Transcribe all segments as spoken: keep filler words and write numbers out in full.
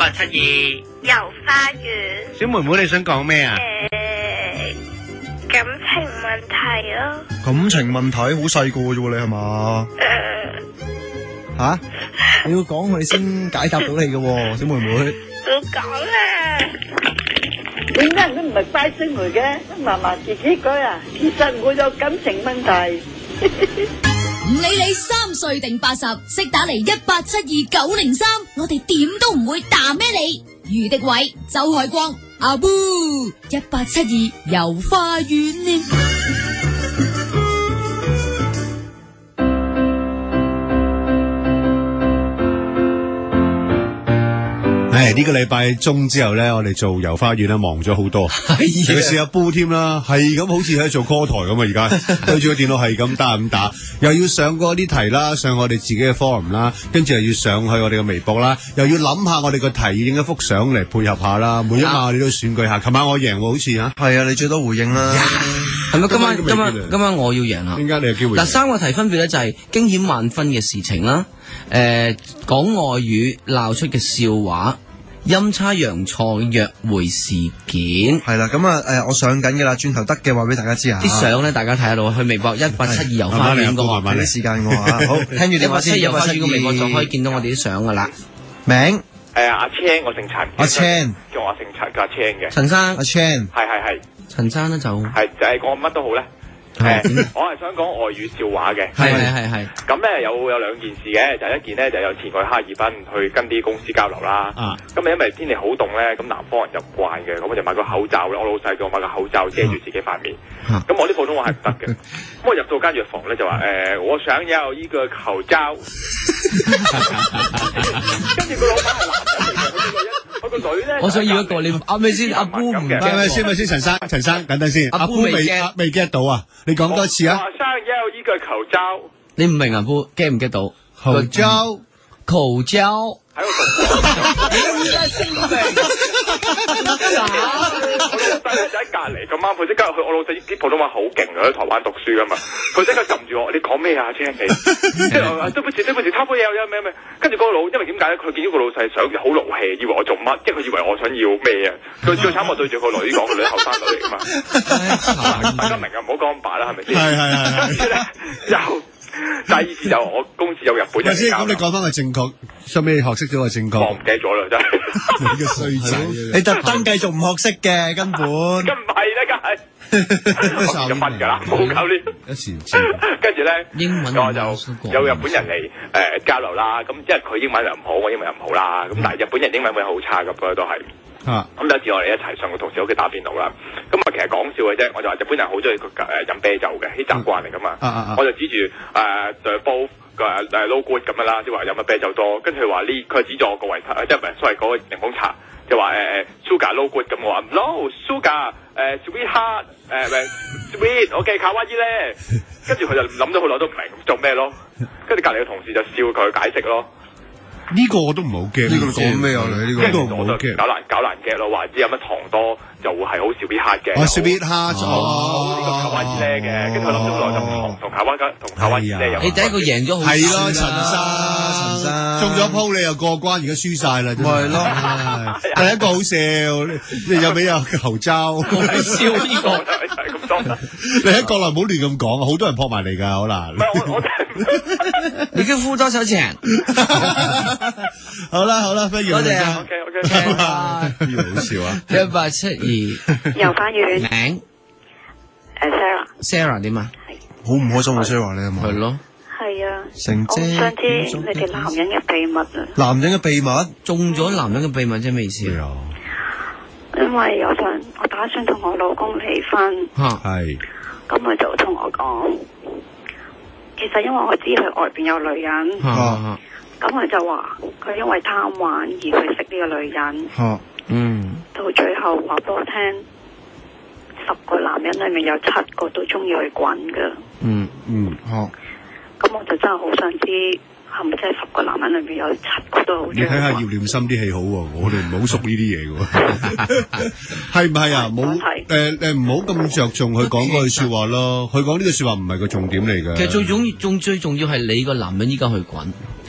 八七二遊花園。 小妹妹你想講咩啊？ 誒，感情問題咯。 感情問題好細個啫喎，你係嘛？ 誒， 吓？你要講佢先解答到你嘅喎，小妹妹。 唔講啦。 點解人都唔係乖孫嚟嘅？嫲嫲自己講啊，其實我有感情問題。 唔理你三歲定八十，識打嚟一八七二九零三，我哋點都唔會打咩你。余迪偉、周海光、阿 Boo， 一八七二遊花園呢。 唉，呢個禮拜中之後咧，我哋做遊花園咧忙咗好多，尤其是阿 Boo 添啦，係咁好似喺做 call 台咁啊！而家對住個電腦係咁打咁打，又要上嗰啲題啦，上我哋自己嘅 forum 啦，跟住又要上去我哋嘅微博啦，又要諗下我哋個題要影一幅相嚟配合下啦。每一晚我哋都選舉下，琴晚我贏喎，好似啊， 係啊，你最多回應啦。 係咪今晚今晚今晚我要贏啦？ 點解你有機會？ 嗱，三個題分別咧就係驚險萬分嘅事情啦，誒講外語鬧出嘅笑話。陰差陽錯約會事件係啦，咁啊誒，我上緊嘅啦，轉頭得嘅話俾大家知下。 啲相咧，大家睇下到，去微博一八七二遊花園個， 慢慢啲時間我啊，好聽住電話先。 一八七二遊花園個微博就可以見到我哋啲相噶啦。 名誒阿青，我姓陳。 阿青， 叫我姓陳，叫阿青嘅。 陳生， 阿青， 係係係。 陳生咧就係就係講乜都好咧。誒，我係想講外語笑話嘅。 係係係係。 咁咧有有兩件事嘅，就一件咧就有前去哈爾濱去跟啲公司交流啦。啊。咁因為天氣好凍咧，咁南方人就唔慣嘅，咁我就買個口罩咧。我老細叫我買個口罩遮住自己塊面。咁我啲普通話係唔得嘅。咁我入到間藥房咧就話誒，我想要依個口罩。跟住個老闆係男人嚟嘅，佢個女咧。 我想要一個，你啱未先？阿 Boo 唔係咪先？咪先？陳生，陳生，等等先。阿 Boo 未未 get 到啊？你講多次啊！ 我想要依個口罩。 你唔明啊 Boo get 唔 get 到？ 口罩， 口罩。 喺度讀。你依家先明。打。我老細就喺隔離咁啱，佢即刻佢我老細啲普通話好勁嘅，喺台灣讀書噶嘛，佢即刻撳住我，你講咩啊，青你？即係我對不起對不起，他杯嘢有咩咩？跟住嗰個老，因為點解咧？佢見到個老細想好勞氣，以為我做乜？即係佢以為我想要咩啊？佢最慘我對住個女講，個女後生女嚟噶嘛。大家明啊，唔好講咁白啦，係咪先？ 係係係。 又。第二次就我公司有日本人。 先咁，你講翻個正確，收尾學識咗個正確。 我唔記得咗啦，真係。 你個衰仔， 你特登繼續唔學識嘅根本。 咁唔係啦，梗係。我就分㗎啦，冇搞呢。 一時跟住咧， 英文我就有日本人嚟誒交流啦。咁即係佢英文又唔好，我英文又唔好啦。咁但係日本人英文會好差咁，都係。啊！咁有次我哋一齊上個同事屋企打電腦啦，咁啊其實講笑嘅啫，我就話日本人好中意佢誒飲啤酒嘅，啲習慣嚟噶嘛。啊啊、我就指住誒對煲誒誒 low good 咁樣啦，即係話飲乜啤酒多，跟住佢話呢，佢指咗我個維他，即係唔係所謂嗰個檸檬茶，就話誒誒 sugar low good 咁，我話 no sugar 誒 sweet heart 誒誒 sweet OK 卡哇伊咧，跟住佢就諗咗好耐都唔明做咩咯，跟住隔離嘅同事就笑佢解釋咯。 呢個我都唔係好驚，呢個講咩啊？你呢個都唔好驚， 搞難搞難嘅咯，話知有乜糖多就會係好少必黑嘅。 哦，少必黑哦，呢個卡哇伊咧嘅，跟住我諗咗好耐，就糖同卡哇加同卡哇伊咧有。 你第一個贏咗好係咯，陳生，陳生中咗鋪你又過關，而家輸晒啦， 係咯。 第一個好笑，你有俾有頭罩， 笑呢個係咁多。 你喺國內唔好亂咁講，好多人撲埋嚟㗎，好難。 唔係我我你跟付多少錢？ 好啦好啦，不如多謝 ，OK OK，拜拜。呢個好笑啊！ 一八七二遊花園名誒 Sarah，Sarah 點啊？ 好唔開心啊 Sarah 你係咪？ 係咯。 係啊。 成姐。 我想知你哋男人嘅秘密啊。 男人嘅秘密？ 中咗男人嘅秘密即係咩意思啊？ 因為我想我打算同我老公離婚。 嚇。 係。 咁佢就同我講，其實因為我知佢外邊有女人。 嚇。 咁佢就話佢因為貪玩而去識呢個女人， 啊、 嗯， 到最後話俾我聽，十個男人裏面有七個都中意佢滾噶， 嗯嗯，好、嗯， 咁我就真係好想知係咪真係十個男人裏面有七個都好中意？ 你睇下葉念琛啲戲好喎，我哋唔好熟呢啲嘢嘅，係唔係啊？冇誒誒，唔好咁着重佢講嗰句說話咯，佢講呢句說話唔係個重點嚟嘅。 其實最重重最重要係你個男人依家去滾。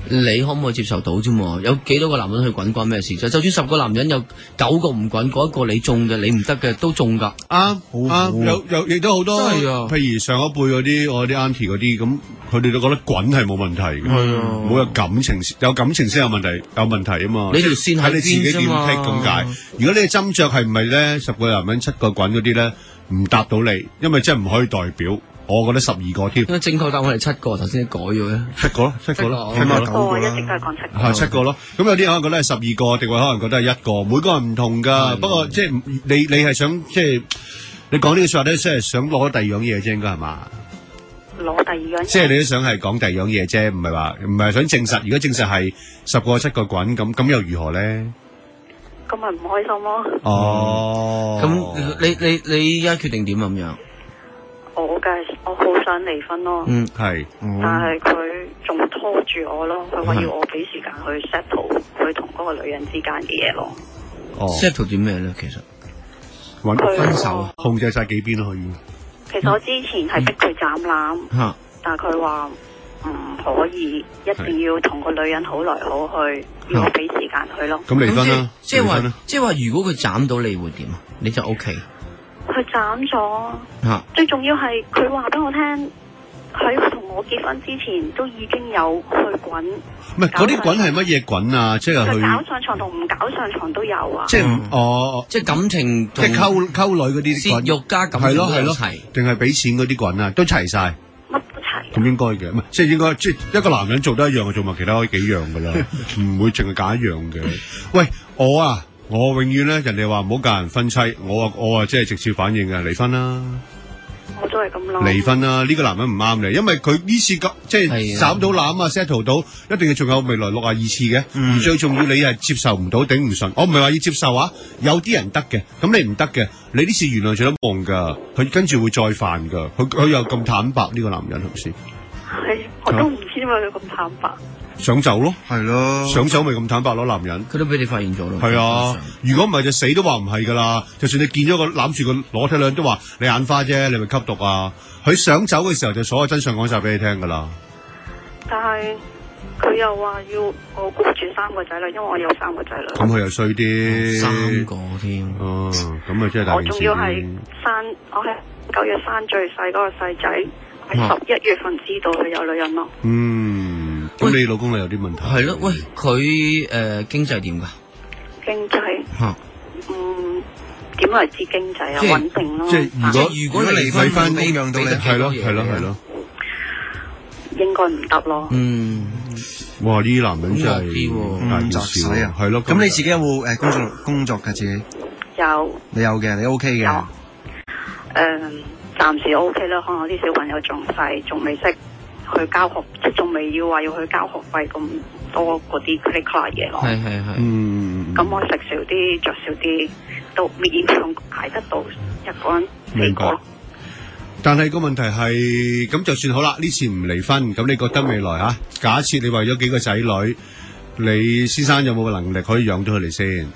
你可唔可以接受到啫嘛？有幾多個男人去滾關咩事啫？就算十個男人有九個唔滾，嗰一個你中嘅，你唔得嘅都中㗎。 啱啱有有亦都好多， 真係啊！ 譬如上一輩嗰啲，我啲 auntie 嗰啲，咁佢哋都覺得滾係冇問題嘅， 係啊， 冇有感情，有感情先有問題，有問題啊嘛。 你條線喺你自己點剔咁解？如果你嘅斟酌係唔係咧，十個男人七個滾嗰啲咧，唔答到你，因為真係唔可以代表。我覺得十二個添， 因為正確答案係七個，頭先改咗嘅， 七個咯，七個咯， 七個咯，一直都係講七個， 係七個咯。咁有啲人可能覺得係十二個，定位可能覺得係一個，每個人唔同噶。不過即係你你係想即係你講呢個說話咧，即係想攞第二樣嘢啫，應該係嘛？ 攞第二樣嘢， 即係你都想係講第二樣嘢啫，唔係話唔係想證實。如果證實係十個七個滾咁，咁又如何咧？ 咁咪唔開心咯。 哦， 咁你你你依家決定點咁樣？ 我嘅我好想離婚咯， 嗯係， 但係佢仲拖住我咯，佢話要我俾時間去 settle 佢同嗰個女人之間嘅嘢咯。 哦 settle 點咩咧？其實揾分手， 控制晒幾邊咯可以。 其實我之前係逼佢斬纜， 嚇， 但係佢話唔可以，一定要同個女人好來好去，要我俾時間佢咯。 咁離婚啦， 即係話即係話，如果佢斬到你會點啊？你就 OK。 佢斬咗， 嚇！ 最重要係佢話俾我聽，喺同我結婚之前都已經有去滾。 唔係嗰啲滾係乜嘢滾啊？即係去搞上床同唔搞上床都有啊！ 即係哦， 即係感情， 即係溝溝女嗰啲泄慾加感情係咯係咯， 齊定係俾錢嗰啲滾啊？都齊晒， 乜都齊。 咁應該嘅，唔係即係應該即係一個男人做得一樣嘅，做埋其他可以幾樣噶啦，唔會淨係揀一樣嘅。喂，我啊。我永遠咧，人哋話唔好教人分妻，我啊我啊即係直接反應嘅，離婚啦。 我都係咁諗。 離婚啦，呢、這個男人唔啱你，因為佢呢次咁即係斬到攬啊 settle 到，一定係仲有未來六十二次嘅。嗯、最重要你係接受唔到，頂唔順。我唔係話要接受啊，有啲人得嘅，咁你唔得嘅，你呢次原來做得夢噶，佢跟住會再犯噶，佢佢又咁坦白呢、這個男人係咪先？ 係，我都唔知點解佢咁坦白。 想走咯， 係咯， 想走咪咁坦白咯，男人。 佢都俾你發現咗咯。 係啊，如果唔係就死都話唔係噶啦。就算你見咗個攬住個裸體女人都話你眼花啫，你咪吸毒啊。佢想走嘅時候就所有真相講晒俾你聽噶啦。 但係佢又話要我顧住三個仔女，因為我有三個仔女。 咁佢又衰啲， 三個添。 哦，咁啊真係大件事。 我仲要係生，我係九月生最細嗰個細仔，係十一月份知道佢有女人咯。 嗯，咁你老公你有啲問題？ 係咯，喂，佢誒經濟點噶？ 經濟嚇， 嗯，點為之經濟啊？穩定咯。 即係如果如果離婚翻供養到你， 係咯係咯係咯， 應該唔得咯。 嗯， 哇！呢啲男人真係大件事啊，係咯。 咁你自己有冇誒工作工作㗎自己？ 有。 你有嘅，你 OK 嘅。 有。誒。暫時 O K 啦，可能我啲小朋友仲細，仲未識去交學，即係仲未要話要去交學費咁多嗰啲 click click 嘢咯。 係係係。 嗯。咁我食少啲，着少啲，都勉強捱得到一個人四個。 但係個問題係，咁就算好啦，呢次唔離婚，咁你覺得未來啊？假設你為咗幾個仔女，你先生有冇能力可以養到佢哋先？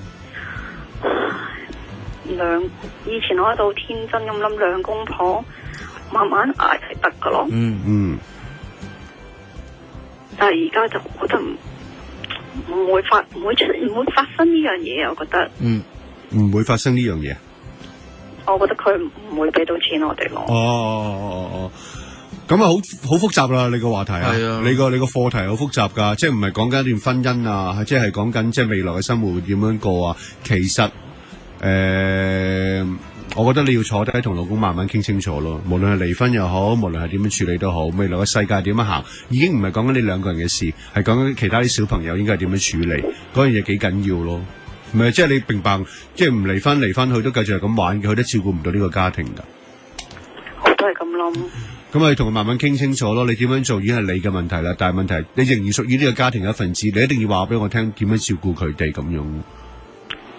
兩以前我喺度天真咁諗，兩公婆慢慢捱係得噶咯。 嗯嗯。 但係而家就覺得唔唔會發唔會出唔會發生呢樣嘢，我覺得。嗯。 唔會發生呢樣嘢。 我覺得佢唔會俾到錢我哋咯。 哦哦哦哦，咁啊好好複雜啦！你個話題啊， 啊你個你個課題好複雜噶，即係唔係講緊一段婚姻啊，即係講緊即係未來嘅生活會點樣過啊？其實誒、呃，我覺得你要坐低同老公慢慢傾清楚咯。無論係離婚又好，無論係點樣處理都好，未來嘅世界點樣行，已經唔係講緊你兩個人嘅事，係講緊其他啲小朋友應該係點樣處理，嗰樣嘢幾緊要咯。唔係，即係你明白，即係唔離婚，離婚佢都繼續係咁玩嘅，佢都照顧唔到呢個家庭噶。 我都係咁諗。 咁你同佢慢慢傾清楚咯，你點樣做已經係你嘅問題啦。但係問題，你仍然屬於呢個家庭嘅一份子，你一定要話俾我聽點樣照顧佢哋咁樣。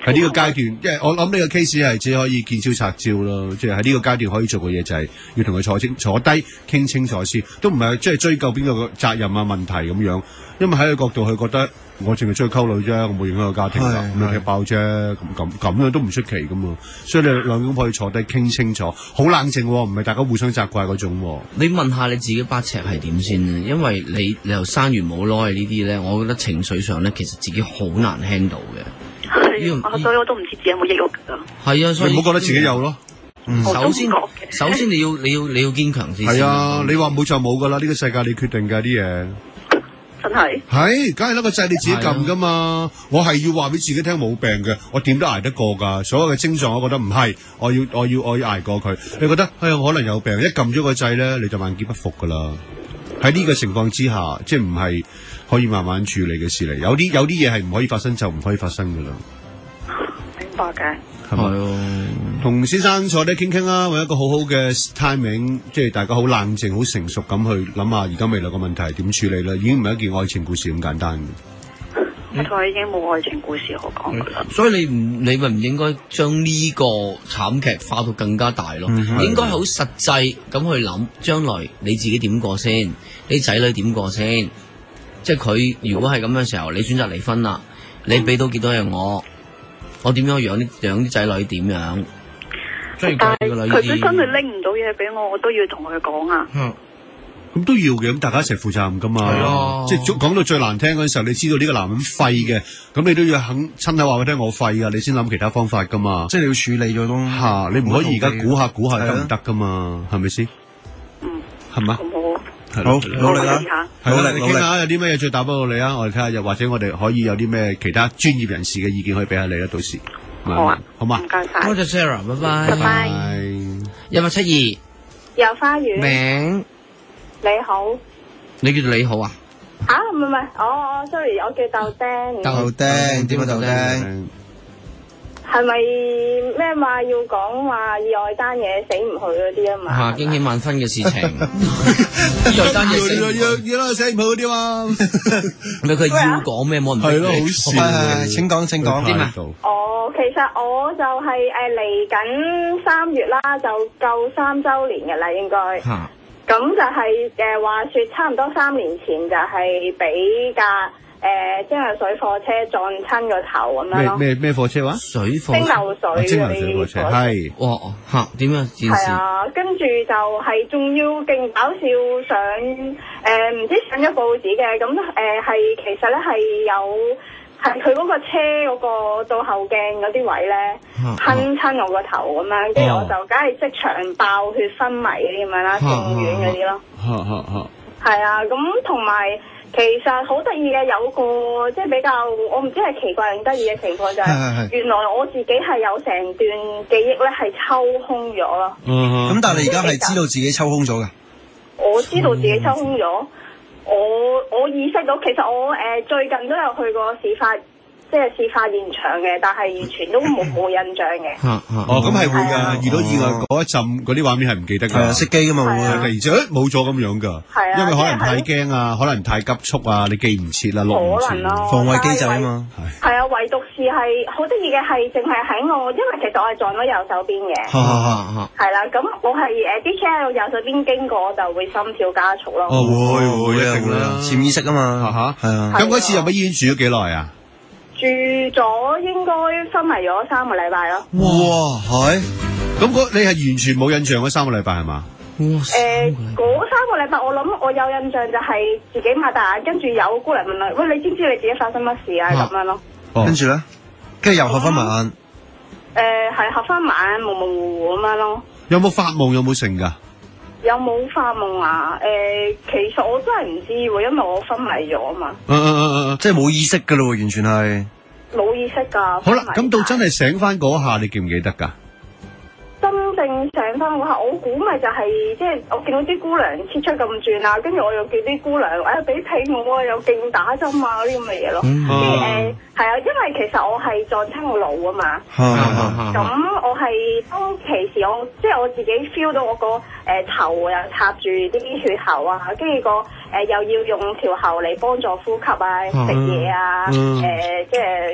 喺呢個階段，因為我諗呢個 case 係只可以見招拆招咯，即係喺呢個階段可以做嘅嘢就係要同佢坐清坐低傾清楚先，都唔係即係追究邊個責任啊問題咁樣，因為喺佢角度佢覺得我淨係追溝女啫，我冇影響個家庭㗎，咁你踢爆啫，咁咁咁樣都唔出奇㗎嘛，所以你兩公婆可以坐低傾清楚，好冷靜喎，唔係大家互相責怪嗰種喎。 你問下你自己八尺係點先咧？因為你你又生完冇耐呢啲咧，我覺得情緒上咧其實自己好難 handle 嘅。 係，所以我都唔知自己有冇抑鬱㗎。 係啊，所以你唔好覺得自己有咯。 嗯、首先首先你要你要你要堅強先。係啊，你話冇就冇㗎啦，呢、這個世界你決定㗎啲嘢。 真係係，梗係啦，個掣你自己撳噶嘛。我係要話俾自己聽冇病嘅，我點都捱得過㗎。所有嘅症狀，我覺得唔係，我要我要我要捱過佢。你覺得哎呀，可能有病，一撳咗個掣咧，你就萬劫不復㗎啦。喺呢個情況之下，即係唔係可以慢慢處理嘅事嚟。有啲有啲嘢係唔可以發生就唔可以發生㗎啦。 明白嘅。 係咪？同先生坐低傾傾啦，揾一個好好嘅 timing， 即係大家好冷靜、好成熟咁去諗下而家未來個問題係點處理啦。已經唔係一件愛情故事咁簡單嘅。 我同佢已經冇愛情故事可講㗎啦。 所以你唔你咪唔應該將呢個慘劇化到更加大咯。嗯、應該好實際咁去諗，將來你自己點過先，你仔女點過先。即係佢如果係咁嘅時候，你選擇離婚啦，你俾到幾多嘢我？我點樣養啲養啲仔女點樣？ 但係佢都真係拎唔到嘢俾我，我都要同佢講啊。 嗯，咁都要嘅，咁大家一齊負責任噶嘛。係啊，即係講到最難聽嗰陣時候，你知道呢個男人廢嘅，咁你都要肯親口話佢聽我廢噶，你先諗其他方法噶嘛。即係你要處理咗咯。吓、啊，你唔可以而家估下估下得唔得噶嘛？係咪先？嗯，係咪？好，努力啦，係啦，你傾下有啲咩嘢最打不到你啊？我哋睇下，又或者我哋可以有啲咩其他專業人士嘅意見可以俾下你啦，到時好啊， 好嘛？ 唔該晒， 多謝 Sarah， 拜拜， 拜拜。 一八七二， 有花園名， 你好， 你叫做你好啊？ 吓，唔係唔係，我我 sorry，我叫豆丁。 豆丁，點解豆丁？ 係咪咩話要講話意外單嘢死唔去嗰啲啊嘛？ 吓，驚險萬分嘅事情，意外單嘢死要要要啦，死唔去嗰啲嘛？ 咪佢要講咩？冇人係咯，好笑。請講，請講。 點啊？ 哦，其實我就係誒嚟緊三月啦，就夠三周年嘅啦，應該。吓。咁就係誒話說，差唔多三年前就係俾架誒蒸餾水貨車撞親個頭咁樣咯。咩咩咩貨車話？ 水貨蒸餾水蒸餾水貨車係。 哇吓，點樣？ 係啊，跟住就係仲要勁搞笑上誒，唔知上咗報紙嘅，咁誒係其實咧係有。係佢嗰個車嗰個倒後鏡嗰啲位咧，噴親我個頭咁樣，跟住我就梗係即場爆血昏迷嗰啲咁樣啦，送院嗰啲咯。係啊，咁同埋其實好得意嘅有個即係比較，我唔知係奇怪定得意嘅情況就係，原來我自己係有成段記憶咧係抽空咗咯。 咁但係你而家係知道自己抽空咗㗎？ 我知道自己抽空咗。我我意識到，其實我誒、呃、最近都有去過事發，即係事發現場嘅，但係完全都冇冇印象嘅。 哦，咁係會㗎，遇到意外嗰一陣嗰啲畫面係唔記得㗎，熄機㗎嘛會，突然之間冇咗咁樣㗎。係啊，因為可能太驚啊，可能太急促啊，你記唔切啦，錄唔切，防衛機制啊嘛。 係啊，唯獨是係好得意嘅係，淨係喺我，因為其實我係撞咗右手邊嘅。係啦，咁我係誒啲車喺右手邊經過，我就會心跳加速咯。 哦，會會一定啦，潛意識啊嘛。嚇嚇，係啊。咁嗰次入咗醫院住咗幾耐啊？ 住咗應該昏迷咗三個禮拜咯。 哇，係！咁嗰你係完全冇印象嗰三個禮拜係嘛？ 誒，嗰三個禮拜我諗我有印象就係自己擘大眼，跟住有姑娘問我：喂，你知唔知你自己發生乜事啊？咁樣咯。 跟住咧，跟住又合翻埋眼。 誒，係合翻埋眼，模模糊糊咁樣咯。 有冇發夢？有冇成㗎？ 有冇發夢啊？誒，其實我真係唔知喎，因為我昏迷咗啊嘛。 嗯嗯嗯嗯， 即係冇意識㗎咯，完全係。 冇意識㗎。好啦， 咁到真係醒翻嗰下，你記唔記得㗎？ 真正醒翻嗰下，我估咪就係即係我見到啲姑娘切出咁轉啊，跟住我又叫啲姑娘誒俾被我啊，又勁打針啊嗰啲咁嘅嘢咯。即係誒係啊，因為其實我係撞親個腦啊嘛。咁我係當其時我即係我自己 feel 到我個誒頭又插住啲血喉啊，跟住個誒又要用條喉嚟幫助呼吸啊、食嘢啊、誒即係嗰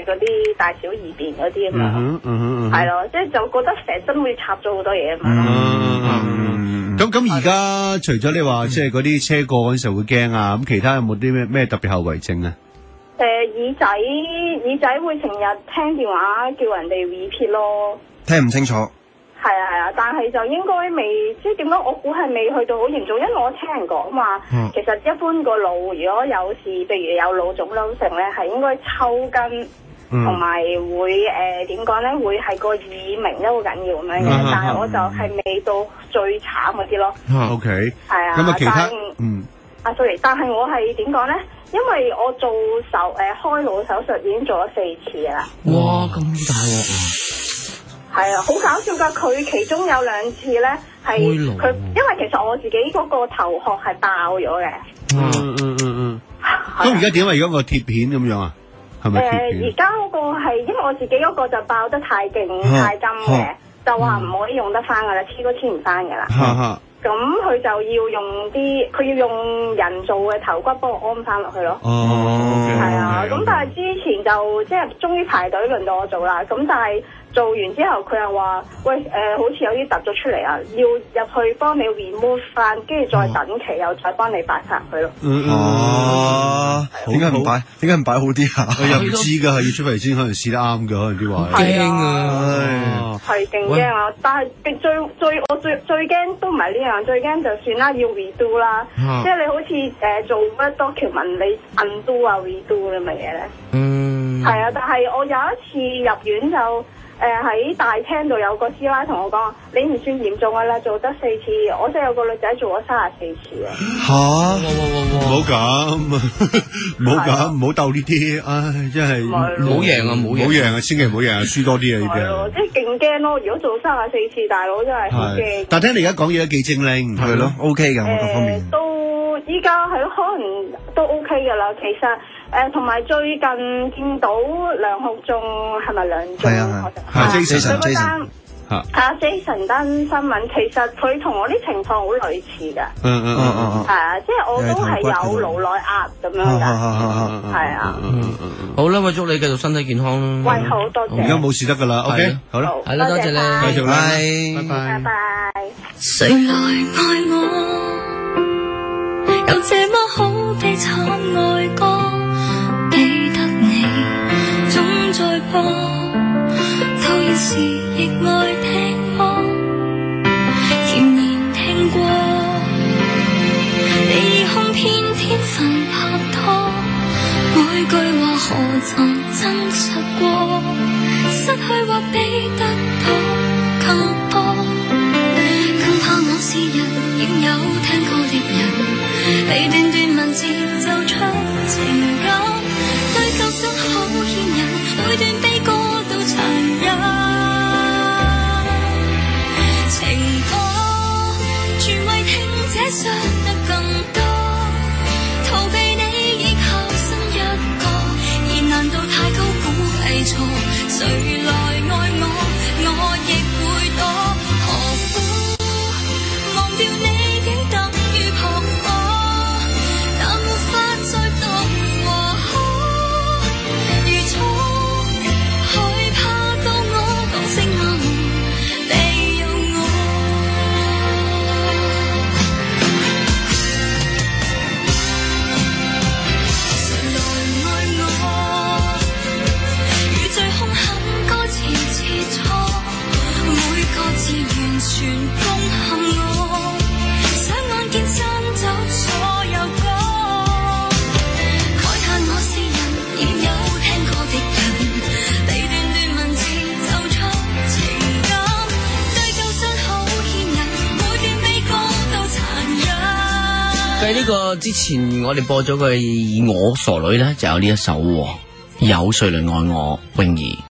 嗰啲大小二便嗰啲啊嘛。 嗯嗯係咯，即係就覺得成身會插咗好多嘢啊嘛。 嗯，咁咁而家除咗你話即係嗰啲車過嗰陣時候會驚啊，咁其他有冇啲咩咩特別後遺症啊？ 誒、呃、耳仔耳仔會成日聽電話叫人哋 repeat 咯， 聽唔清楚。 係啊係啊，但係就應該未，即係點講？我估係未去到好嚴重，因為我聽人講話， 嗯、 其實一般個腦如果有事，譬如有腦腫瘤性咧，係應該抽筋，同埋、嗯、會誒點講咧？會係個耳鳴都好緊要咁樣嘅，嗯、但係我就係未到最慘嗰啲咯。 O K， 係啊， 咁啊其他但嗯啊 sorry，但係我係點講咧？因為我做手誒、呃、開腦手術已經做咗四次啦。 哇，咁大鑊！ 係啊，好搞笑噶！佢其中有兩次咧係佢，因為其實我自己嗰個頭殼係爆咗嘅。 嗯嗯嗯嗯。咁而家點啊？而家個鐵片咁樣啊？係咪鐵片？ 誒，而家嗰個係因為我自己嗰個就爆得太勁太深嘅，就話唔可以用得翻噶啦，黐都黐唔翻噶啦。 哈哈。 咁佢就要用啲，佢要用人造嘅頭骨幫我安翻落去咯。 哦， 係啊。咁但係之前就即係終於排隊輪到我做啦。咁但係做完之後，佢又話：喂，誒、呃，好似有啲突咗出嚟啊，要入去幫你 remove 翻，跟住再等期又再幫你擺翻佢咯。 哦，點解唔擺？點解唔擺好啲啊？ 我又唔知㗎，係要出嚟先可能試得啱㗎，可能啲話。 驚啊！ 係勁驚啊！但係最最我最最驚都唔係呢樣，最驚就算啦，要 redo 啦，即係你好似誒、呃、做乜 document 你 undo 啊 redo 咁嘅嘢咧。嗯。係啊，但係我有一次入院就。誒喺、呃、大廳度有個師奶同我講，你唔算嚴重㗎啦，做得四次，我真係有個女仔做咗三十四次啊！ 嚇！ 唔好咁，唔好咁，唔好鬥呢啲，唉，真係唔好贏啊！唔好贏啊！ 千祈唔好贏啊！輸多啲啊！呢啲係咯，即係勁驚咯！如果做三十四次，大佬真係好驚。 但係聽你而家講嘢都幾精靈， 係咯 ，OK 㗎，我各方面。 誒，都依家係咯，可能都 OK 㗎啦。其實。誒，同埋最近見到梁浩忠係咪梁忠？係啊係啊，Jason Jason 嚇啊 Jason 單新聞，其實佢同我啲情況好類似㗎。嗯嗯嗯嗯，係啊，即係我都係有腦內壓咁樣㗎。係啊。 好啦，我祝你繼續身體健康啦。 喂，好多謝。 而家冇事得㗎啦，OK，好啦， 係啦，多謝你， 繼續啦，拜拜， 拜拜。 誰來愛我？有這麼好悲慘愛歌。在播，舊日時亦愛聽歌，甜言聽過，你空偏偏份拍拖，每句話何曾真實過，失去或比得到更多，更怕我是人，仍有聽過的人，被段段文字奏出情感，對舊生好牽引。每段悲歌都殘忍，情歌全為聽者傷得更多，逃避你亦後生一個，而難道太高估計錯？誰來愛我，我亦會躲，何苦忘掉你竟等於撲火，但沒法再度和好，如初。全攻陷我，想眼見真走所有歌，慨嘆我是人，仍有聽過的人，被段段文字奏出情感，對舊傷好牽引，每段悲歌都殘忍。 繼呢個之前，我哋播咗個以我傻女咧，就有呢一首《有誰來愛我》泳兒。